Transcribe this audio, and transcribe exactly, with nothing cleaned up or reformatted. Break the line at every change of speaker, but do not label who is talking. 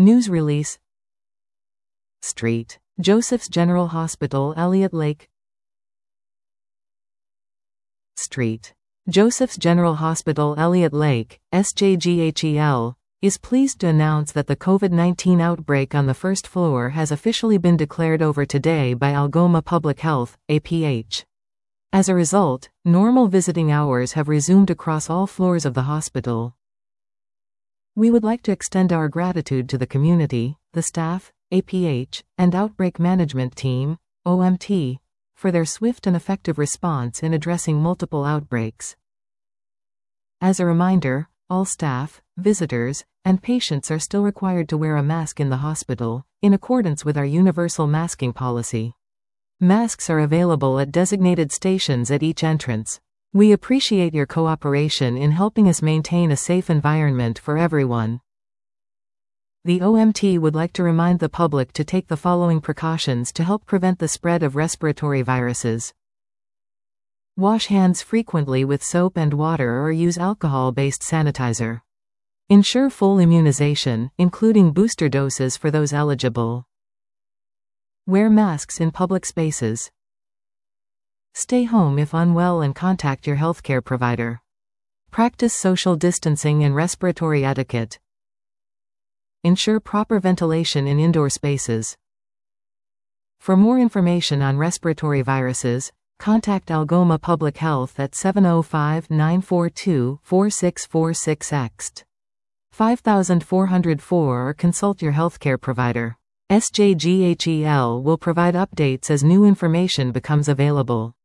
News release. Street. Joseph's General Hospital, Elliott Lake. Street. Joseph's General Hospital, Elliott Lake, S J G H E L, is pleased to announce that the COVID nineteen outbreak on the first floor has officially been declared over today by Algoma Public Health, A P H. As a result, normal visiting hours have resumed across all floors of the hospital. We would like to extend our gratitude to the community, the staff, A P H, and Outbreak Management Team, O M T, for their swift and effective response in addressing multiple outbreaks. As a reminder, all staff, visitors, and patients are still required to wear a mask in the hospital, in accordance with our universal masking policy. Masks are available at designated stations at each entrance. We appreciate your cooperation in helping us maintain a safe environment for everyone. The O M T would like to remind the public to take the following precautions to help prevent the spread of respiratory viruses. Wash hands frequently with soap and water or use alcohol-based sanitizer. Ensure full immunization, including booster doses for those eligible. Wear masks in public spaces. Stay home if unwell and contact your healthcare provider. Practice social distancing and respiratory etiquette. Ensure proper ventilation in indoor spaces. For more information on respiratory viruses, contact Algoma Public Health at seven oh five, nine four two, four six four six X five four zero four or consult your healthcare provider. S J G H E L will provide updates as new information becomes available.